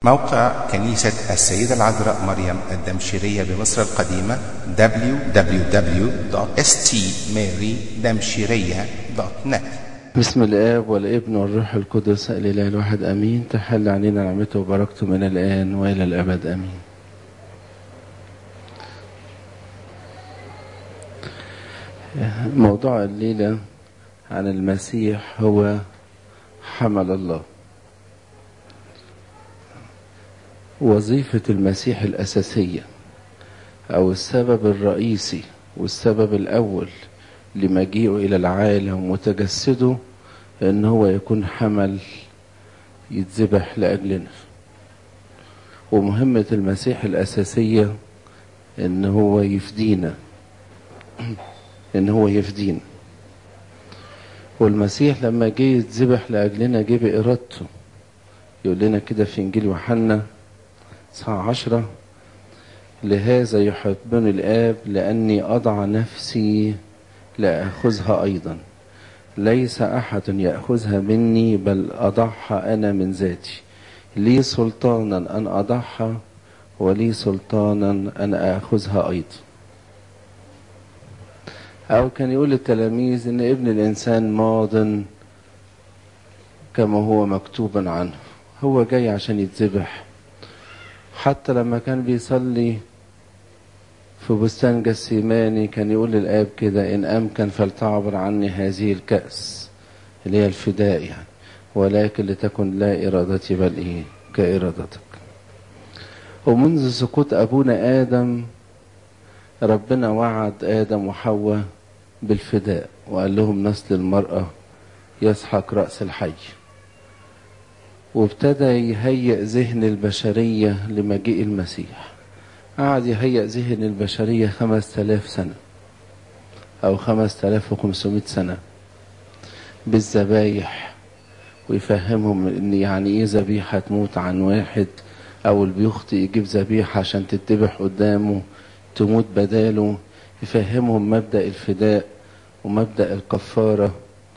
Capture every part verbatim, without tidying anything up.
موقع كنيسة السيدة العذراء مريم الدمشقية بمصر القديمة دبليو دبليو دبليو دوت اس تي ماري دمشقية دوت نت. بسم الآب والابن والروح القدس الإله الواحد أمين. تحل علينا نعمته وبركته من الآن وإلى الأبد أمين. موضوع الليلة عن المسيح هو حمل الله. وظيفة المسيح الأساسية أو السبب الرئيسي والسبب الأول لمجيئه إلى العالم وتجسده إن هو يكون حمل يتذبح لأجلنا. ومهمة المسيح الأساسية إن هو يفدينا إن هو يفدينا والمسيح لما جه يتذبح لأجلنا جه بإرادته. يقول لنا كده في إنجيل يوحنا صحاح عشرة: لهذا يحبني الآب لأني أضع نفسي لأخذها أيضا، ليس أحد يأخذها مني بل أضعها أنا من ذاتي، لي سلطانا أن أضعها ولي سلطانا أن أخذها أيضا. أو كان يقول للتلاميذ إن ابن الإنسان ماض كما هو مكتوبا عنه. هو جاي عشان يتذبح. حتى لما كان بيصلي في بستان جسيماني كان يقول للآب كده: إن أمكن فلتعبر عني هذه الكأس اللي هي الفداء يعني، ولكن لتكن لا إرادتي بل إيه كإرادتك. ومنذ سقوط أبونا آدم ربنا وعد آدم وحواء بالفداء وقال لهم: نسل المرأة يسحق رأس الحي. وابتدى يهيئ ذهن البشرية لمجيء المسيح. قعد يهيئ ذهن البشرية خمس تلاف سنة أو خمس تلاف وخمسمائة سنة بالذبايح، ويفهمهم إن يعني إيه ذبيحة تموت عن واحد، أو اللي بيخطئ يجيب ذبيحة عشان تتذبح قدامه تموت بداله. يفهمهم مبدأ الفداء ومبدأ الكفارة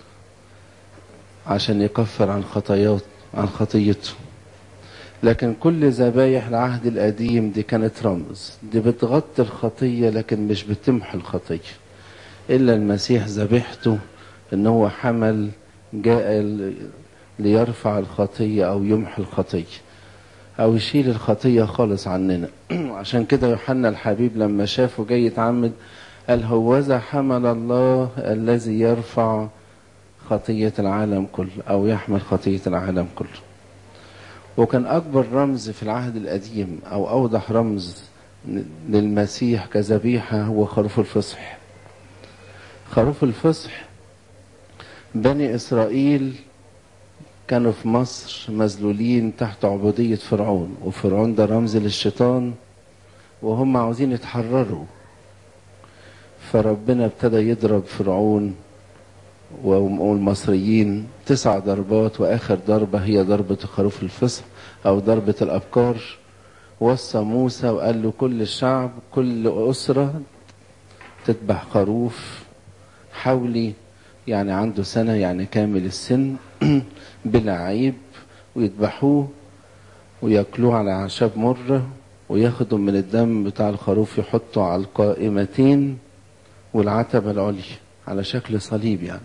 عشان يكفر عن خطايات عن خطيته. لكن كل ذبايح العهد القديم دي كانت رمز، دي بتغطي الخطية لكن مش بتمحي الخطية. إلا المسيح ذبيحته إن هو حمل جاء ليرفع الخطية أو يمحي الخطية أو يشيل الخطية خالص عننا. عشان كده يوحنا الحبيب لما شافه جاي يتعمد قال: هوذا حمل الله الذي يرفع خطية العالم كله أو يحمل خطية العالم كله. وكان أكبر رمز في العهد القديم أو أوضح رمز للمسيح كذبيحة هو خروف الفصح. خروف الفصح بني إسرائيل كانوا في مصر مذلولين تحت عبودية فرعون، وفرعون ده رمز للشيطان وهم عاوزين يتحرروا. فربنا ابتدى يضرب فرعون والمصريين تسع ضربات، وآخر ضربة هي ضربة خروف الفصح أو ضربة الأبكار. وصى موسى وقال له: كل الشعب كل أسرة تذبح خروف حولي، يعني عنده سنة يعني كامل السن بلا عيب، ويذبحوه ويأكلوه على أعشاب مرة، وياخدوا من الدم بتاع الخروف يحطوا على القائمتين والعتبة العليا على شكل صليب يعني،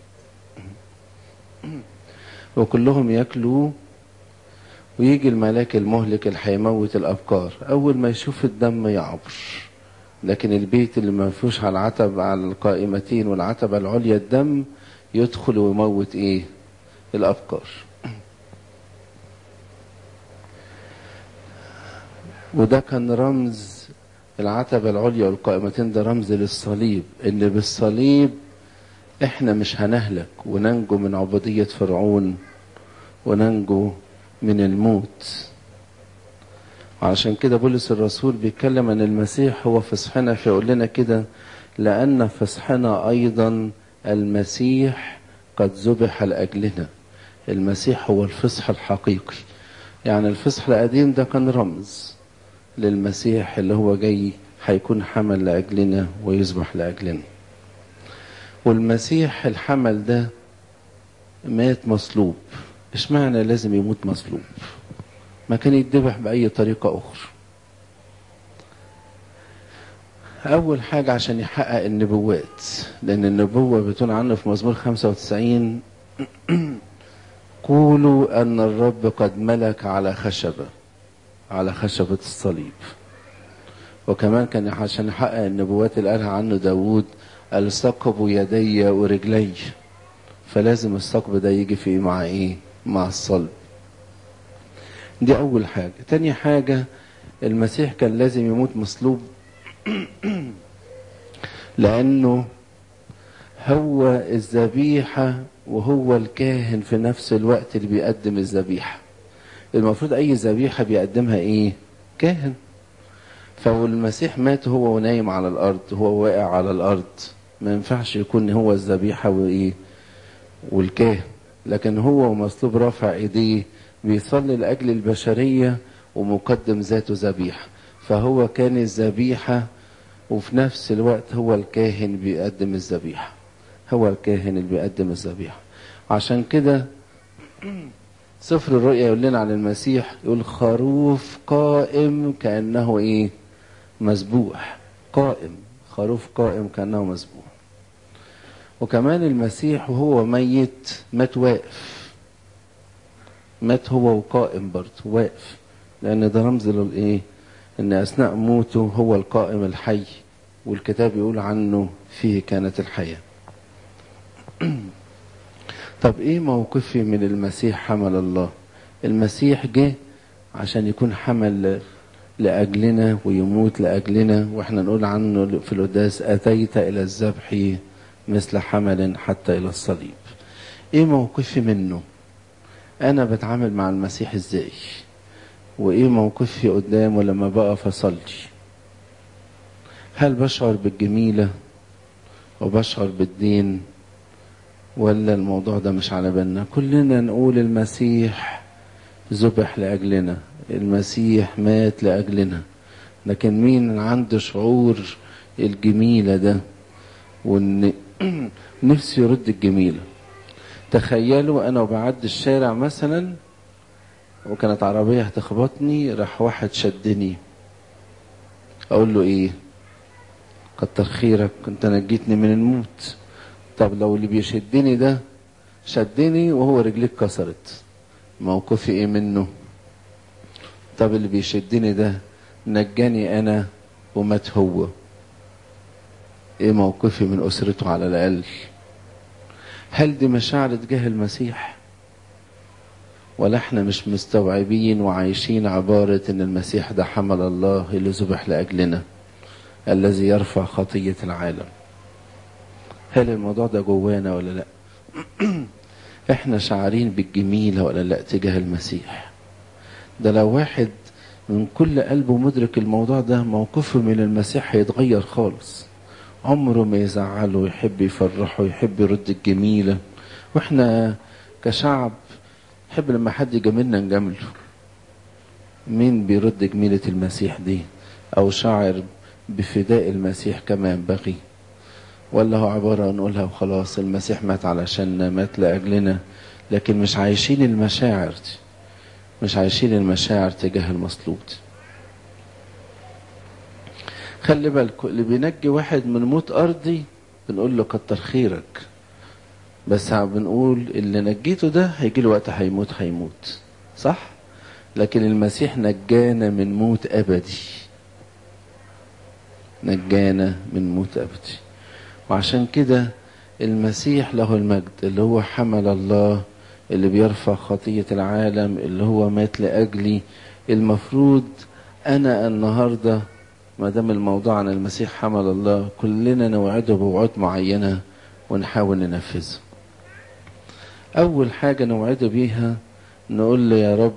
وكلهم ياكلوا. ويجي الملاك المهلك اللي هيموت الأبكار أول ما يشوف الدم يعبر، لكن البيت اللي ما فيهوش على العتب على القائمتين والعتبة العليا الدم يدخل ويموت إيه الأبكار. وده كان رمز العتبة العليا والقائمتين، ده رمز للصليب، إن بالصليب إحنا مش هنهلك وننجو من عبودية فرعون وننجو من الموت. وعشان كده بولس الرسول بيتكلم عن المسيح هو فصحنا، فيقول لنا كده: لأن فصحنا أيضا المسيح قد ذبح لأجلنا. المسيح هو الفصح الحقيقي. يعني الفصح القديم ده كان رمز للمسيح اللي هو جاي هيكون حمل لأجلنا ويذبح لأجلنا. والمسيح الحمل ده مات مصلوب. اشمعنى لازم يموت مصلوب؟ ما كان يتذبح بأي طريقة أخرى. أول حاجة عشان يحقق النبوات، لأن النبوة بتقول عنه في مزمور خمسة وتسعين قولوا أن الرب قد ملك على خشبة، على خشبة الصليب. وكمان كان عشان يحقق النبوات اللي قالها عنه داود قال ثقبوا يدي ورجلي، فلازم الثقب ده يجي في مع ايه؟ مع الصلب. دي أول حاجة. تاني حاجة المسيح كان لازم يموت مصلوب لأنه هو الذبيحة وهو الكاهن في نفس الوقت اللي بيقدم الذبيحة. المفروض أي ذبيحة بيقدمها إيه؟ كاهن. فالمسيح مات هو ونايم على الأرض، هو واقع على الأرض، ما ينفعش يكون هو الذبيحة وإيه؟ والكاهن. لكن هو ومصلوب رافع إيديه بيصلي لأجل البشرية ومقدم ذاته ذبيحة، فهو كان الذبيحة وفي نفس الوقت هو الكاهن بيقدم الذبيحة، هو الكاهن اللي بيقدم الذبيحة. عشان كده سفر الرؤيا يقول لنا عن المسيح، يقول خروف قائم كأنه ايه؟ مذبوح. قائم، خروف قائم كأنه مذبوح. وكمان المسيح وهو ميت مات واقف، مات هو وقائم برضه واقف، لأن ده رمز للايه؟ ان اثناء موته هو القائم الحي، والكتاب يقول عنه فيه كانت الحياة. طب ايه موقفي من المسيح حمل الله؟ المسيح جه عشان يكون حمل لأجلنا ويموت لأجلنا، واحنا نقول عنه في القداس أتيت إلى الذبح مثل حمل حتى إلى الصليب. ايه موقفي منه؟ انا بتعامل مع المسيح ازاي؟ وايه موقفي قدامه لما بقف اصلي؟ هل بشعر بالجميلة وبشعر بالدين، ولا الموضوع ده مش على بالنا؟ كلنا نقول المسيح ذبح لأجلنا، المسيح مات لأجلنا، لكن مين عنده شعور الجميلة ده؟ وان نفسي يرد الجميلة. تخيلوا انا وبعد الشارع مثلا وكانت عربية هتخبطني، راح واحد شدني، اقول له ايه؟ كتر خيرك كنت نجيتني من الموت. طب لو اللي بيشدني ده شدني وهو رجليك كسرت، موقفي ايه منه؟ طب اللي بيشدني ده نجاني انا ومات هو، ايه موقفي من اسرته على الاقل؟ هل دي مشاعر تجاه المسيح؟ ولا احنا مش مستوعبين وعايشين عبارة ان المسيح ده حمل الله اللي ذبح لأجلنا الذي يرفع خطية العالم؟ هل الموضوع ده جوانا ولا لا؟ احنا شعارين بالجميلة ولا لا تجاه المسيح؟ ده لو واحد من كل قلبه مدرك الموضوع ده، موقفه من المسيح هيتغير خالص، عمره ما يزعله، يحب يفرحه، يحب يرد الجميلة. واحنا كشعب نحب لما حد يجاملنا نجامله. مين بيرد جميلة المسيح دي؟ او شاعر بفداء المسيح كما ينبغي؟ ولا هو عبارة نقولها وخلاص المسيح مات علشان مات لأجلنا، لكن مش عايشين المشاعر دي، مش عايشين المشاعر تجاه المصلوب. خلي بالكم، اللي بينجي واحد من موت أرضي بنقول له كتر خيرك، بس بنقول اللي نجيته ده هيجي له وقت هيموت هيموت، صح؟ لكن المسيح نجانا من موت أبدي، نجانا من موت أبدي. وعشان كده المسيح له المجد اللي هو حمل الله، اللي بيرفع خطية العالم، اللي هو مات لأجلي. المفروض أنا النهاردة ما دام الموضوع عن المسيح حمل الله، كلنا نوعده بوعود معينة ونحاول ننفذها. أول حاجة نوعده بيها نقول له يا رب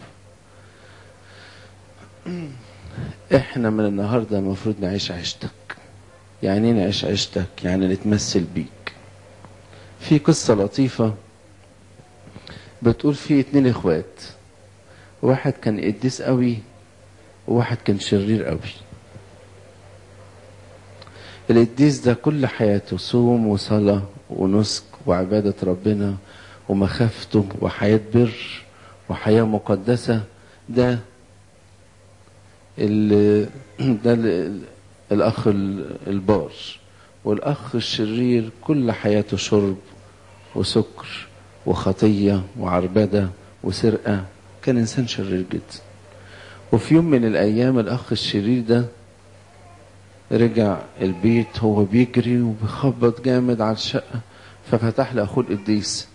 احنا من النهاردة المفروض نعيش عيشتك. يعني ايه نعيش عيشتك؟ يعني نتمثل بيك. في قصة لطيفة بتقول في اتنين اخوات، واحد كان قديس قوي وواحد كان شرير قوي. القديس ده كل حياته صوم وصلاة ونسك وعبادة ربنا ومخافته وحياة بر وحياة مقدسة، ده ال ده ال الأخ البار. والأخ الشرير كل حياته شرب وسكر وخطية وعربدة وسرقة، كان إنسان شرير جدا. وفي يوم من الأيام الأخ الشرير ده رجع البيت، هو بيجري وبيخبط جامد على الشقة، ففتح له أخوه القديس،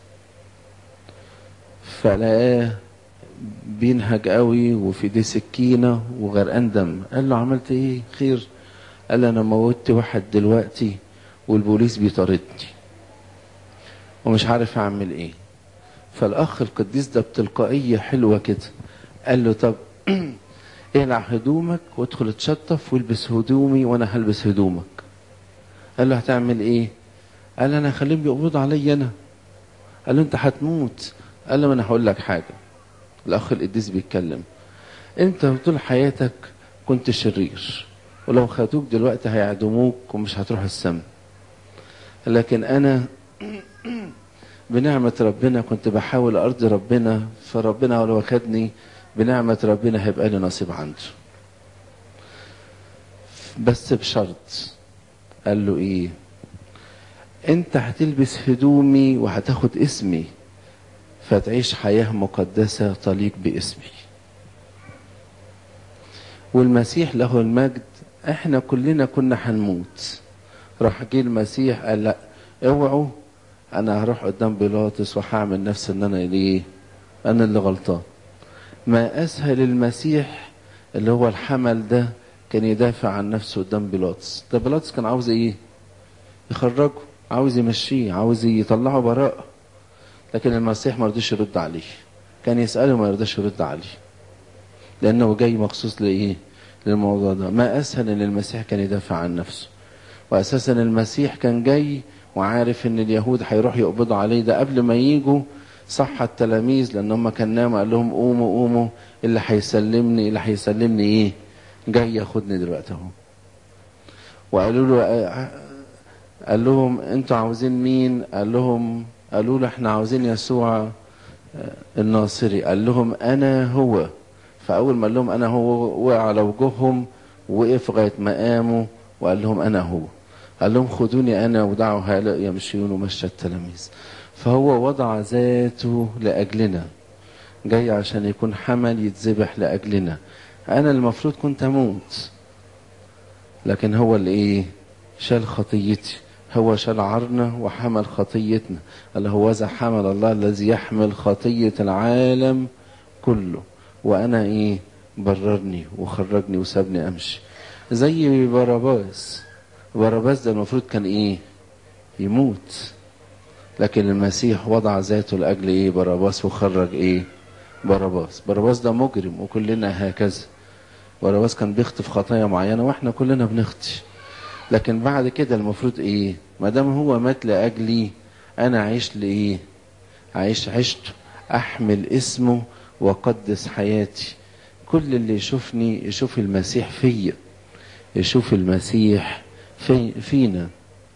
فلقاه بينهج قوي وفي ايديه سكينة وغرقان دم. قال له عملت ايه؟ خير. قال له انا موتت واحد دلوقتي والبوليس بيطاردني ومش عارف اعمل ايه. فالاخ القديس ده بتلقائية حلوة كده قال له طب اقلع هدومك وادخل اتشطف والبس هدومي وانا هلبس هدومك. قال له هتعمل ايه؟ قال انا هخليهم يقبضوا عليا انا. قال له انت هتموت. قال له انا هقول لك حاجة. الاخ القديس بيتكلم، انت طول حياتك كنت شرير، ولو خدوك دلوقتي هيعدموك ومش هتروح السما، لكن انا بنعمة ربنا كنت بحاول ارضي ربنا، فربنا لو خدني بنعمة ربنا هيبقى لي نصيب عنده، بس بشرط. قال له ايه؟ انت هتلبس هدومي وهتاخد اسمي، فتعيش حياة مقدسة تليق باسمي. والمسيح له المجد احنا كلنا كنا هنموت، راح جه المسيح قال لا اوعوا، انا هروح قدام بيلاطس وهعمل نفسي ان انا ليه انا اللي غلطان. ما اسهل المسيح اللي هو الحمل ده كان يدافع عن نفسه قدام بيلاطس. ده بيلاطس كان عاوز ايه؟ يخرجه، عاوز يمشيه، عاوز يطلعه براءة، لكن المسيح ما رضيش يرد عليه. كان يسأله ما يرضاش يرد عليه، لأنه جاي مخصوص لإيه؟ للموضوع ده. ما أسهل إن المسيح كان يدافع عن نفسه، وأساسا المسيح كان جاي وعارف إن اليهود هيروح يقبضوا عليه. ده قبل ما يجوا صح التلاميذ، لأن هم كان ناموا، قال لهم قوموا قوموا، اللي هيسلمني اللي هيسلمني إيه؟ جاي ياخدني دلوقتي أهو. وقالوا له، قال لهم أنتوا عاوزين مين؟ قال لهم قالوا له احنا عاوزين يسوع الناصري. قال لهم انا هو. فاول ما قال لهم انا هو وقع على وجوههم ووقف لغايه ما قاموا وقال لهم انا هو. قال لهم خدوني انا ودعوا هؤلاء يمشيون، ومشى التلاميذ. فهو وضع ذاته لاجلنا، جاي عشان يكون حمل يتذبح لاجلنا. انا المفروض كنت اموت، لكن هو اللي ايه؟ شال خطيتي، هو شال عرنا وحمل خطيتنا. اللي هو ذا حمل الله الذي يحمل خطية العالم كله، وانا ايه؟ بررني وخرجني وسابني امشي. زي باراباس. باراباس ده المفروض كان ايه؟ يموت، لكن المسيح وضع ذاته لاجل ايه؟ باراباس، وخرج ايه؟ باراباس. باراباس ده مجرم وكلنا هكذا. باراباس كان بيخطف خطايا معينة واحنا كلنا بنخطي، لكن بعد كده المفروض ايه؟ ما دام هو مات لاجلي، انا عايش لايه؟ عايش عشت احمل اسمه واقدس حياتي. كل اللي يشوفني يشوف المسيح فيا، يشوف المسيح في فينا.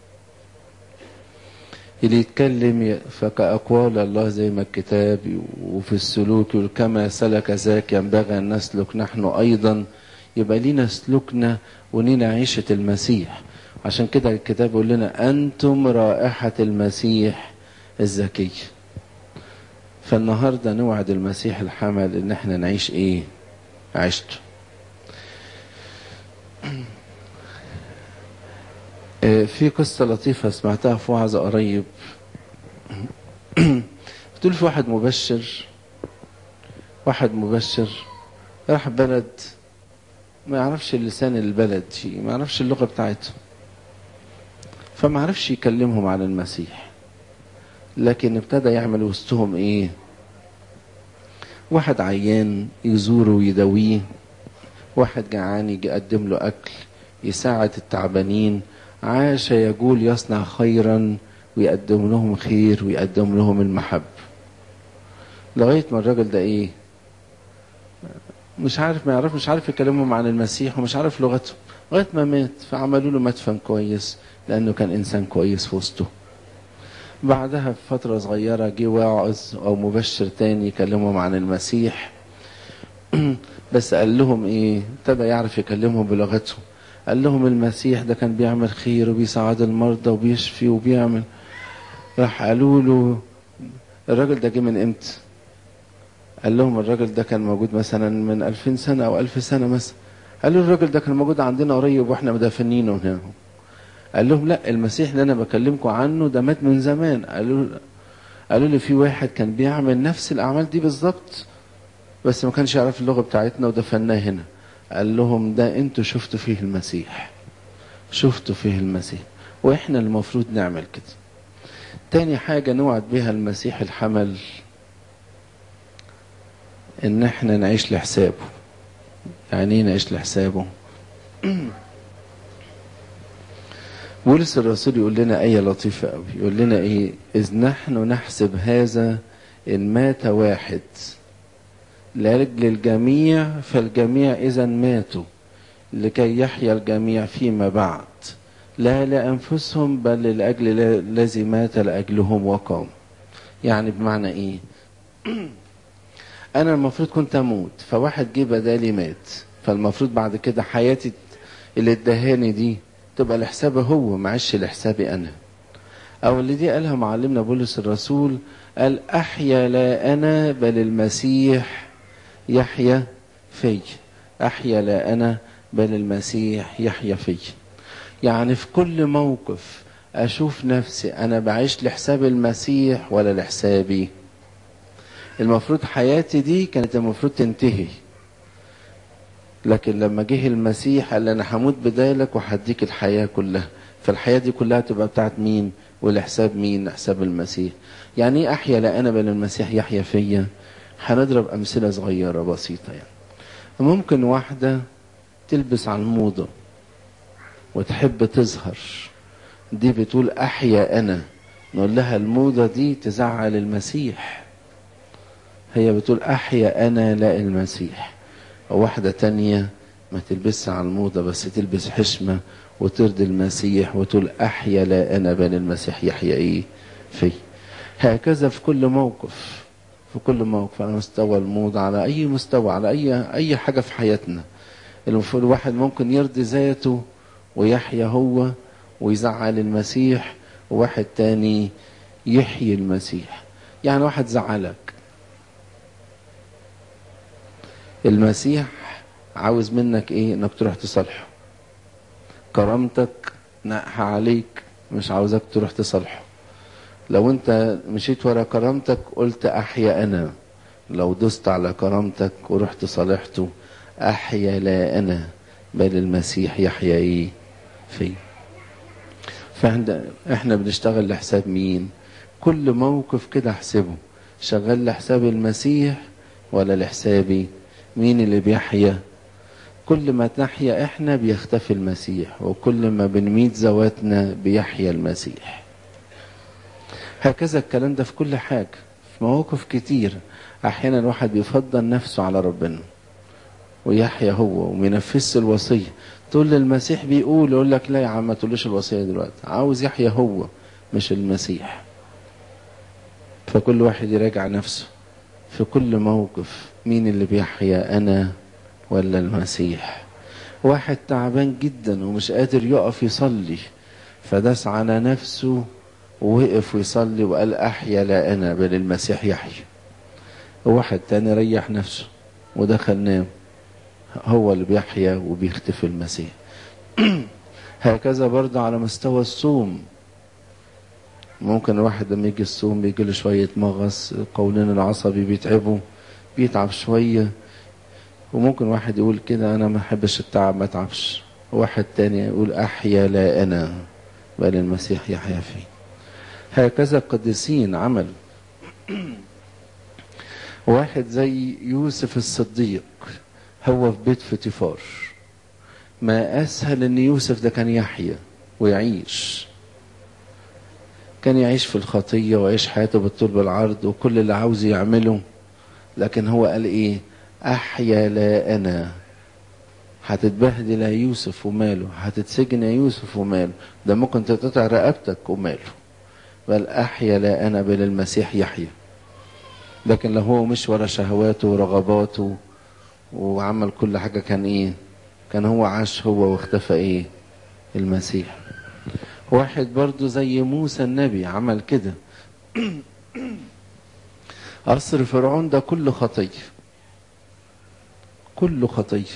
اللي يتكلم فكأقوال الله زي ما الكتاب وفي السلوك كما سلك ذاك ينبغي ان نسلك نحن ايضا. يبقى لينا سلوكنا ولينا عيشة المسيح. عشان كده الكتاب يقول لنا أنتم رائحة المسيح الزكي. فالنهاردة نوعد المسيح الحمل إن احنا نعيش إيه؟ عشته. في قصة لطيفة سمعتها في وعظة قريب. بتقول في واحد مبشر واحد مبشر راح بلد ما يعرفش اللسان البلد شيء، ما يعرفش اللغة بتاعتهم، فما عرفش يكلمهم عن المسيح. لكن ابتدى يعمل وسطهم ايه؟ واحد عيان يزوره ويداويه، واحد جعان يجي يقدم له اكل، يساعد التعبانين، عاش يقول يصنع خيرا ويقدم لهم خير ويقدم لهم المحبة، لغاية ما الراجل ده ايه؟ مش عارف ما يعرف مش عارف يكلمهم عن المسيح ومش عارف لغتهم، لغاية ما مات. فعملوا له مدفن كويس لأنه كان إنسان كويس في وسطه. بعدها بفترة صغيرة جه واعظ أو مبشر تاني يكلمهم عن المسيح، بس قال لهم ايه؟ ابتدى يعرف يكلمهم بلغتهم. قال لهم المسيح ده كان بيعمل خير وبيساعد المرضى وبيشفي وبيعمل. راح قالوا له الراجل ده جه من امتى؟ قال لهم الراجل ده كان موجود مثلا من ألفين سنة او ألف سنة مثلا. قالوا الراجل ده كان موجود عندنا قريب واحنا مدفنينه هنا. قال لهم لا، المسيح اللي انا بكلمكم عنه ده مات من زمان. قالوا قالوا لي في واحد كان بيعمل نفس الاعمال دي بالظبط بس ما كانش يعرف اللغة بتاعتنا ودفناه هنا. قال لهم ده انتوا شفتوا فيه المسيح، شفتوا فيه المسيح، واحنا المفروض نعمل كده. تاني حاجة نوعد بها المسيح الحمل، ان احنا نعيش لحسابه. يعني ايه نعيش لحسابه؟ بولس الرسول يقول لنا آية لطيفة قوي، يقول لنا ايه؟ إذ نحن نحسب هذا إن مات واحد لأجل الجميع فالجميع إذا ماتوا لكي يحيا الجميع فيما بعد، لا لأنفسهم بل لأجل الذي مات لأجلهم وقام. يعني بمعنى ايه؟ أنا المفروض كنت أموت، فواحد جه بدالي مات، فالمفروض بعد كده حياتي اللي ادهاني دي تبقى لحسابه هو، معيش لحسابي أنا. أو اللي دي قالها معلمنا بولس الرسول، قال أحيا لا أنا بل المسيح يحيا في. أحيا لا أنا بل المسيح يحيا في. يعني في كل موقف أشوف نفسي أنا بعيش لحساب المسيح ولا لحسابي. المفروض حياتي دي كانت المفروض تنتهي، لكن لما جه المسيح قال أنا هموت بدالك وهديك الحياة كلها، فالحياة دي كلها تبقى بتاعت مين ولحساب مين؟ حساب المسيح. يعني ايه أحيا لا أنا بل المسيح يحيا فيا؟ هنضرب أمثلة صغيرة بسيطة. يعني ممكن واحدة تلبس على الموضة وتحب تظهر، دي بتقول أحيا أنا. نقول لها الموضة دي تزعل المسيح، هي بتقول أحيا أنا لا المسيح. وواحدة تانية ما تلبسش على الموضة بس تلبس حشمة وترضي المسيح وتقول أحيا لا أنا بل المسيح يحيا إيه في. هكذا في كل موقف، في كل موقف على مستوى الموضة، على أي مستوى، على أي أي حاجة في حياتنا. المفروض الواحد ممكن يرضي ذاته ويحيا هو ويزعل المسيح، وواحد تاني يحيي المسيح. يعني واحد زعلك، المسيح عاوز منك ايه؟ انك تروح تصالحه. كرامتك نقح عليك، مش عاوزك تروح تصالحه. لو انت مشيت ورا كرامتك قلت احيا انا، لو دست على كرامتك ورحت صالحته احيا لا انا بل المسيح يحيا ايه في. فاحنا احنا بنشتغل لحساب مين؟ كل موقف كده احسبه، شغال لحساب المسيح ولا لحسابي؟ مين اللي بيحيا؟ كل ما نحيا احنا بيختفي المسيح، وكل ما بنميت ذواتنا بيحيا المسيح. هكذا الكلام ده في كل حاجة. في مواقف كتير احيانا الواحد بيفضل نفسه على ربنا ويحيا هو ومينفذش الوصية. تقول للمسيح بيقول، يقول لك لا يا عم ما تقولش الوصية دلوقتي، عاوز يحيا هو مش المسيح. فكل واحد يراجع نفسه في كل موقف، مين اللي بيحيا أنا ولا المسيح؟ واحد تعبان جدا ومش قادر يقف يصلي، فداس على نفسه ووقف ويصلي وقال أحيا لا أنا بل المسيح يحيا. وواحد تاني ريح نفسه ودخل نام، هو اللي بيحيا وبيختفي المسيح. هكذا برضه على مستوى الصوم. ممكن الواحد لما يجي الصوم بيجي له شوية مغص، قولين العصبي بيتعبه، بيتعب شوية. وممكن واحد يقول كده أنا ما أحبش التعب ما أتعبش، وواحد تاني يقول أحيا لا أنا بل المسيح يحيا فيه. هكذا القديسين عمل. واحد زي يوسف الصديق، هو في بيت فطيفار، ما أسهل أن يوسف ده كان يحيا ويعيش. كان يعيش في الخطية ويعيش حياته بالطول بالعرض وكل اللي عاوز يعمله، لكن هو قال إيه؟ أحيا لا أنا. هتتبهدل يا يوسف وماله، هتتسجن يا يوسف وماله، ده ممكن تتقطع رقبتك وماله، بل أحيا لا أنا بل المسيح يحيا. لكن لو هو مش ورا شهواته ورغباته وعمل كل حاجة، كان ايه؟ كان هو عاش هو واختفى ايه؟ المسيح. واحد برضو زي موسى النبي عمل كده. قصر فرعون ده كله خطية، كله خطية.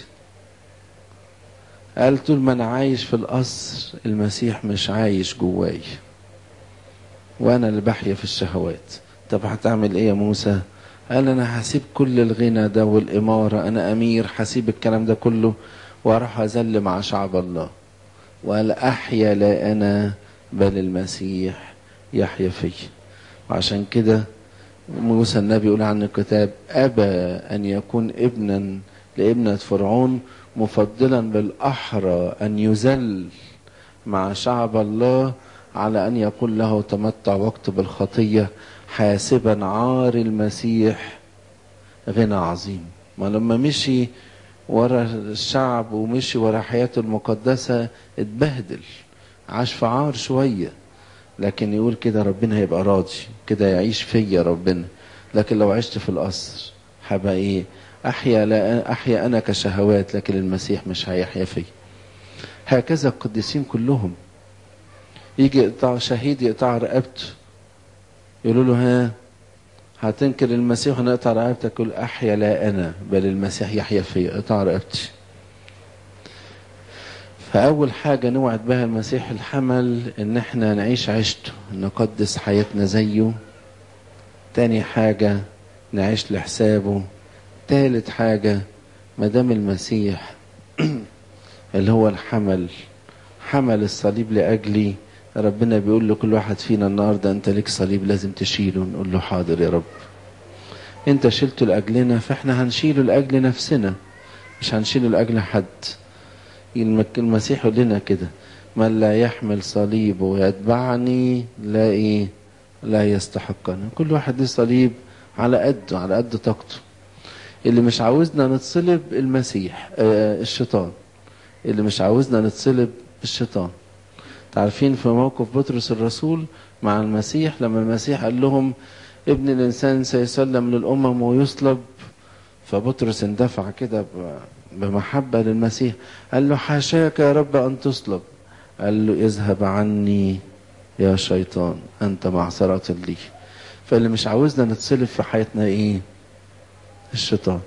قال طول ما انا عايش في القصر المسيح مش عايش جواي، وانا اللي بحيا في الشهوات. طب هتعمل ايه يا موسى؟ قال انا هسيب كل الغنى ده والامارة، انا امير، هسيب الكلام ده كله واروح اذل مع شعب الله. وقال احيا لا انا بل المسيح يحيا في. وعشان كده موسى النبي يقول عن الكتاب ابى ان يكون ابنا لابنة فرعون، مفضلا بالاحرى ان يذل مع شعب الله على أن يكون له تمتع وقت بالخطية، حاسبا عار المسيح غنى عظيم. ما لما مشي ورا الشعب ومشي ورا حياته المقدسة اتبهدل، عاش في عار شوية، لكن يقول كده ربنا هيبقى راضي كده، يعيش فيا ربنا. لكن لو عشت في القصر هبقى ايه؟ احيا لا احيا انا كشهوات، لكن المسيح مش هيحيا فيا. هكذا القديسين كلهم، يجي يقطع شهيد يقطع رقبته، يقولوا له ها هتنكر المسيح ونقطع رقبتك؟ يقول احيا لا انا بل المسيح يحيا فيا، اقطع رقبتي. فاول حاجه نوعد بها المسيح الحمل ان احنا نعيش عيشته، نقدس حياتنا زيه. تاني حاجه نعيش لحسابه. تالت حاجه مدام المسيح اللي هو الحمل حمل الصليب لاجلي، ربنا بيقول لكل واحد فينا النهارده انت ليك صليب لازم تشيله. نقول له حاضر يا رب، انت شلته لاجلنا فاحنا هنشيله لاجل نفسنا، مش هنشيله لاجل حد. المسيح يقول لنا كده من لا يحمل صليبه ويتبعني لا ايه؟ لا يستحقنا. كل واحد له صليب على قده، على قد طاقته. اللي مش عاوزنا نتصلب المسيح آه الشيطان، اللي مش عاوزنا نتصلب الشيطان. تعرفين في موقف بطرس الرسول مع المسيح لما المسيح قال لهم ابن الإنسان سيسلم للأمم ويصلب، فبطرس اندفع كده بمحبة للمسيح، قال له حاشاك يا رب أن تصلب. قال له اذهب عني يا شيطان أنت معصرة لي. فاللي مش عاوزنا نتصلب في حياتنا ايه؟ الشيطان.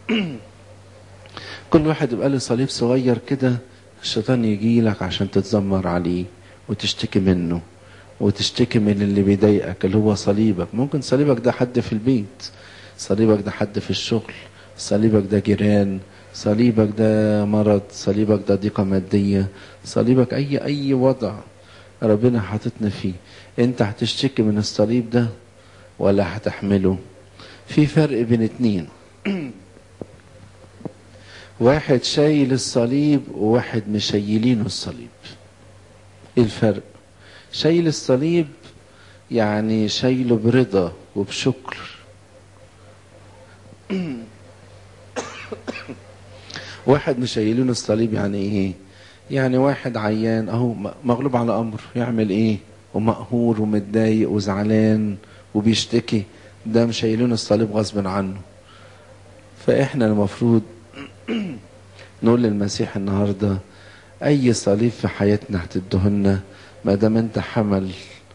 كل واحد يبقى له صليب صغير كده، الشيطان يجي لك عشان تتذمر عليه وتشتكي منه وتشتكي من اللي بيضايقك اللي هو صليبك. ممكن صليبك ده حد في البيت، صليبك ده حد في الشغل، صليبك ده جيران، صليبك ده مرض، صليبك ده ضيقة مادية، صليبك اي اي وضع ربنا حاططنا فيه. انت هتشتكي من الصليب ده ولا هتحمله؟ في فرق بين اتنين، واحد شايل الصليب وواحد مشيلينه الصليب. ايه الفرق؟ شايل الصليب يعني شايله برضا وبشكر. واحد مشيلينه الصليب يعني ايه؟ يعني واحد عيان اهو مغلوب على امر، يعمل ايه؟ ومقهور ومتضايق وزعلان وبيشتكي، ده مشيلينه الصليب غصب عنه. فاحنا المفروض نقول للمسيح النهارده اي صليب في حياتنا هتدهنا، ما دام انت حمل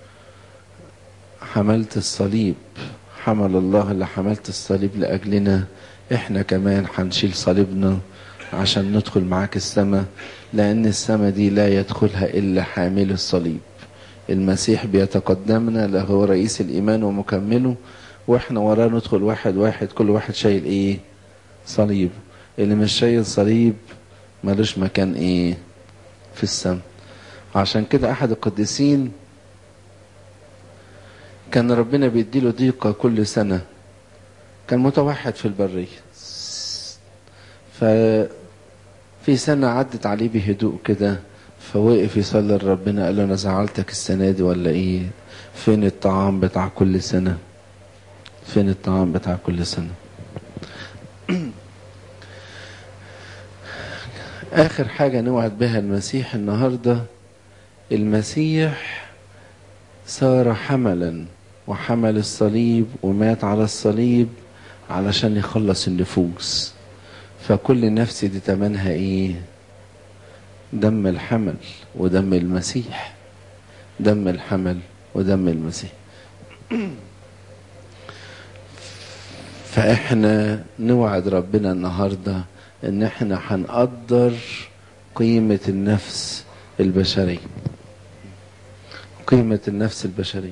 حملت الصليب، حمل الله اللي حملت الصليب لاجلنا، احنا كمان هنشيل صليبنا عشان ندخل معاك السماء. لان السماء دي لا يدخلها الا حامل الصليب. المسيح بيتقدمنا له رئيس الايمان ومكمله، واحنا وراه ندخل واحد واحد، كل واحد شايل ايه؟ صليب. اللي مش شايل صليب ملوش مكان ايه؟ في السماء. عشان كده احد القديسين كان ربنا بيديله ضيقة كل سنة، كان متوحد في البرية، ففي سنة عدت عليه بهدوء كده، فوقف يصلي لربنا قال له انا زعلتك السنة دي ولا ايه؟ فين الطعام بتاع كل سنة؟ فين الطعام بتاع كل سنة؟ آخر حاجة نوعد بها المسيح النهاردة، المسيح صار حملا وحمل الصليب ومات على الصليب علشان يخلص النفوس. فكل نفس دي تمنها ايه؟ دم الحمل ودم المسيح. دم الحمل ودم المسيح. فاحنا نوعد ربنا النهاردة ان احنا هنقدر قيمة النفس البشرية. قيمة النفس البشرية.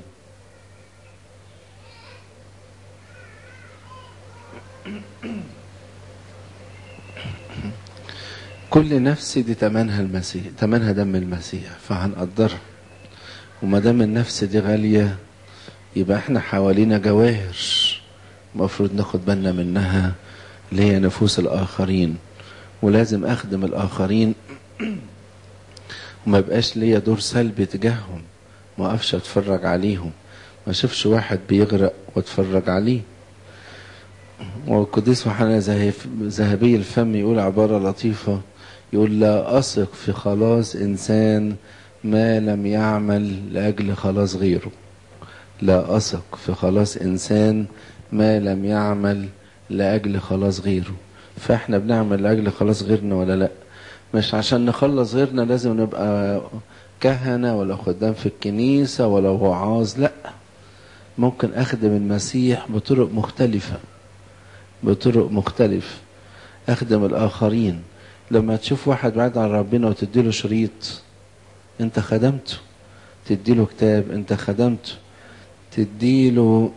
كل نفس دي تمنها المسيح، تمنها دم المسيح، فهنقدرها. وما دام النفس دي غالية يبقى احنا حوالينا جواهر المفروض ناخد بالنا منها، اللي هي نفوس الآخرين. ولازم أخدم الآخرين وما يبقاش ليا دور سلبي تجاههم، ما أقفش أتفرج عليهم، ما أشوفش واحد بيغرق وأتفرج عليه. والقديس يوحنا ذهبي الفم يقول عبارة لطيفة، يقول لا أثق في خلاص إنسان ما لم يعمل لأجل خلاص غيره. لا أثق في خلاص إنسان ما لم يعمل لأجل خلاص غيره. فإحنا بنعمل لأجل خلاص غيرنا ولا لأ؟ مش عشان نخلص غيرنا لازم نبقى كهنة ولا خدام في الكنيسة ولا وعاظ، لأ. ممكن أخدم المسيح بطرق مختلفة، بطرق مختلفة أخدم الآخرين. لما تشوف واحد بعيد عن ربنا وتديله شريط، أنت خدمته. تديله كتاب، أنت خدمته. تديله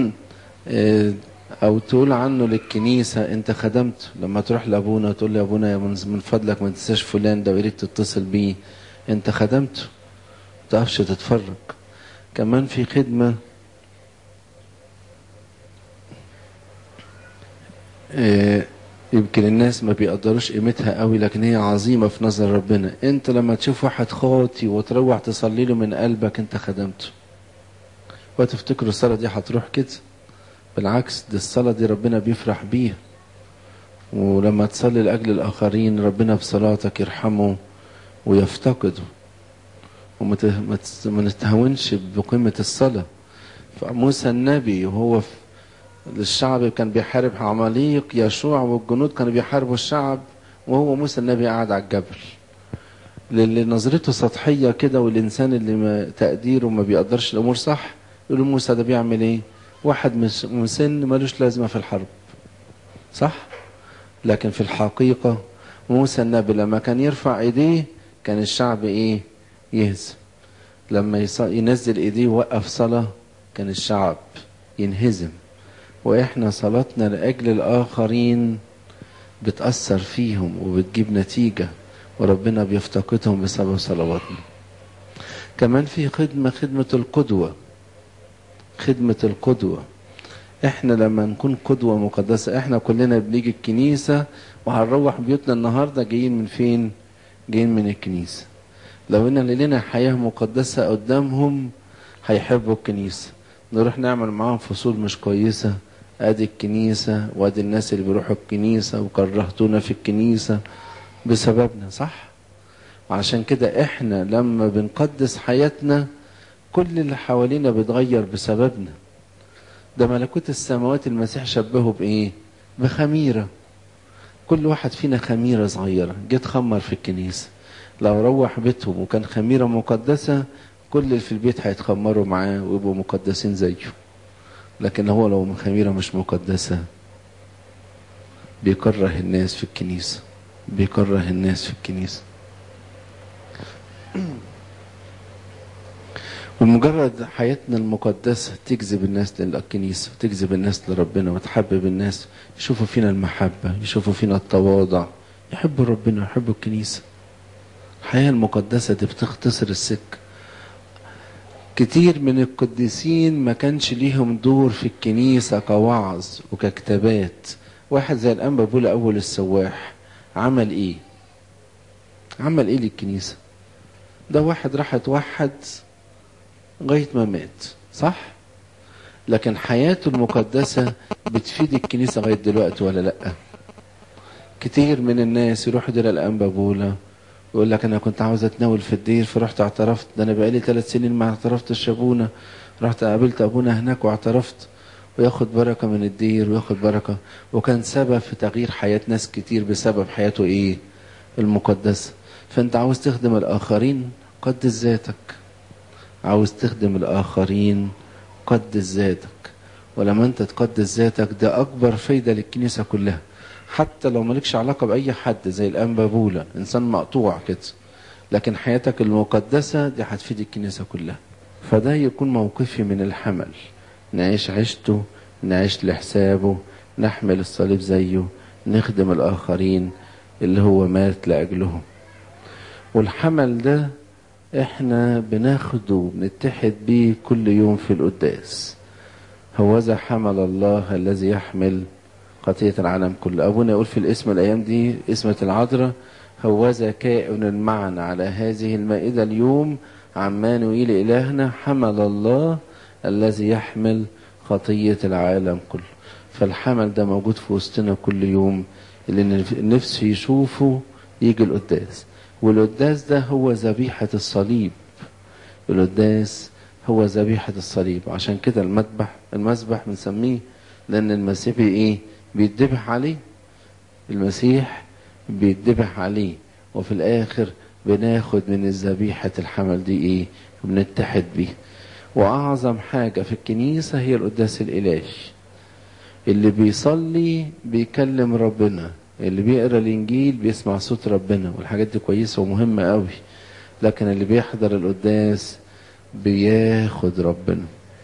أو تقول عنه للكنيسة، أنت خدمته. لما تروح لأبونا وتقول له يا أبونا من فضلك ما تنساش فلان ده ويريد تتصل بيه، أنت خدمته. ما تقفش تتفرج. كمان في خدمة يمكن الناس ما بيقدروش قيمتها قوي، لكن هي عظيمة في نظر ربنا. انت لما تشوف واحد خاطي وتروح تصلي له من قلبك، انت خدمته. وتفتكروا الصلاة دي هتروح كده؟ بالعكس، دي الصلاة دي ربنا بيفرح بيها. ولما تصلي لأجل الآخرين ربنا بصلاتك يرحمه ويفتقده. وما نتهونش بقيمة الصلاة. فموسى النبي وهو في الشعب كان بيحارب عماليق، يشوع والجنود كانوا بيحاربوا الشعب، وهو موسى النبي قاعد على الجبل. اللي نظرته سطحية كده، والإنسان اللي ما تقديره ما بيقدرش الأمور صح، يقولوا موسى ده بيعمل إيه؟ واحد مسن ملوش لازمة في الحرب، صح؟ لكن في الحقيقة موسى النبي لما كان يرفع إيديه كان الشعب إيه؟ يهزم. لما ينزل إيديه ووقف صلاة كان الشعب ينهزم. وإحنا صلاتنا لأجل الآخرين بتأثر فيهم وبتجيب نتيجة، وربنا بيفتقدهم بسبب صلواتنا. كمان في خدمة، خدمة القدوة. خدمة القدوة. إحنا لما نكون قدوة مقدسة، إحنا كلنا بنيجي الكنيسة وهنروح بيوتنا النهاردة جايين من فين؟ جايين من الكنيسة. لو إن لنا حياة مقدسة قدامهم هيحبوا الكنيسة. نروح نعمل معاهم فصول مش كويسة، ادي الكنيسة وادي الناس اللي بيروحوا الكنيسة وكرهتونا في الكنيسة بسببنا، صح؟ وعشان كده احنا لما بنقدس حياتنا كل اللي حوالينا بيتغير بسببنا. ده ملكوت السماوات المسيح شبهه بايه؟ بخميرة. كل واحد فينا خميرة صغيرة جيت خمر في الكنيسة، لو روح بيتهم وكان خميرة مقدسة كل اللي في البيت هيتخمروا معاه ويبقوا مقدسين زيه. لكن هو لو خميرة مش مقدسة بيكره الناس في الكنيسة، بيكره الناس في الكنيسة. ومجرد حياتنا المقدسة تجذب الناس للكنيسة، تجذب الناس لربنا، وتحبب الناس، يشوفوا فينا المحبة، يشوفوا فينا التواضع، يحبوا ربنا، يحبوا الكنيسة. الحياة المقدسة دي بتختصر السكة. كتير من القديسين ما كانش ليهم دور في الكنيسة كوعظ وككتابات. واحد زي الأنبا بولا أول السواح عمل إيه؟ عمل إيه للكنيسة؟ ده واحد راح اتوحد لغاية ما مات، صح؟ لكن حياته المقدسة بتفيد الكنيسة لغاية دلوقتي ولا لأ؟ كتير من الناس يروحوا دير الأنبا بولا يقول لك انا كنت عاوز اتناول في الدير فرحت اعترفت، ده انا بقالي ثلاث سنين ما اعترفتش يا ابونا، رحت قابلت ابونا هناك واعترفت. وياخد بركة من الدير وياخد بركة، وكان سبب في تغيير حياة ناس كتير بسبب حياته ايه المقدسة. فانت عاوز تخدم الاخرين قدس ذاتك، عاوز تخدم الاخرين قدس ذاتك. ولما انت تقدس ذاتك ده اكبر فايدة للكنيسة كلها، حتى لو مالكش علاقة باي حد زي الانبا بولا انسان مقطوع كده، لكن حياتك المقدسة دي هتفيد الكنيسة كلها. فده يكون موقفي من الحمل، نعيش عيشته، نعيش لحسابه، نحمل الصليب زيه، نخدم الآخرين اللي هو مات لأجلهم. والحمل ده احنا بناخده بنتحد بيه كل يوم في القداس. هوذا حمل الله الذي يحمل خطية العالم كله. أبونا يقول في الاسم الأيام دي اسمة العذراء: هوذا كائن معنا على هذه المائدة اليوم عمانوئيل إلهنا، حمل الله الذي يحمل خطية العالم كله. فالحمل ده موجود في وسطنا كل يوم، اللي نفسه يشوفه يجي القداس. والقداس ده هو ذبيحة الصليب، القداس هو ذبيحة الصليب. عشان كده المذبح المذبح بنسميه لأن المسيح ايه بيتذبح عليه، المسيح بيتذبح عليه، وفي الآخر بناخد من الذبيحة الحمل دي ايه وبنتحد بيه. وأعظم حاجة في الكنيسة هي القداس الإلهي. اللي بيصلي بيكلم ربنا، اللي بيقرأ الإنجيل بيسمع صوت ربنا، والحاجات دي كويسة ومهمة قوي. لكن اللي بيحضر القداس بياخد ربنا.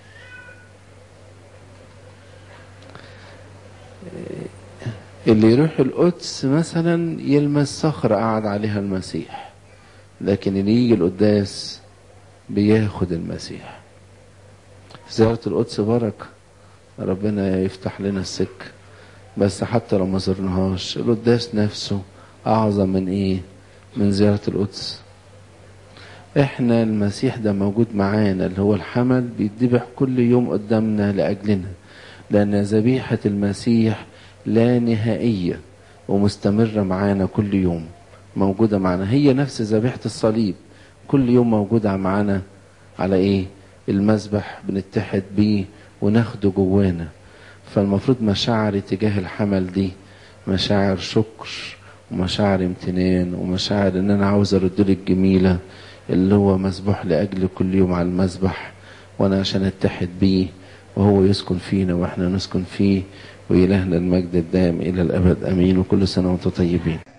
اللي يروح القدس مثلا يلمس صخرة قعد عليها المسيح، لكن اللي يجي القداس بياخد المسيح. زيارة القدس بركة، ربنا يفتح لنا السكة، بس حتى لو ما زرناهاش القداس نفسه أعظم من إيه من زيارة القدس. إحنا المسيح ده موجود معانا، اللي هو الحمل بيتذبح كل يوم قدامنا لأجلنا، لأن ذبيحة المسيح لا نهائية ومستمرة معانا كل يوم، موجودة معانا. هي نفس ذبيحة الصليب كل يوم موجودة معانا على إيه المذبح، بنتحد بيه وناخده جوانا. فالمفروض مشاعر تجاه الحمل دي مشاعر شكر ومشاعر امتنان ومشاعر ان انا عاوز ارد له الجميله اللي هو مسبوح لاجل كل يوم على المذبح، وانا عشان اتحد بيه وهو يسكن فينا واحنا نسكن فيه. وإلهنا المجد الدائم الى الابد امين. وكل سنه وانتم طيبين.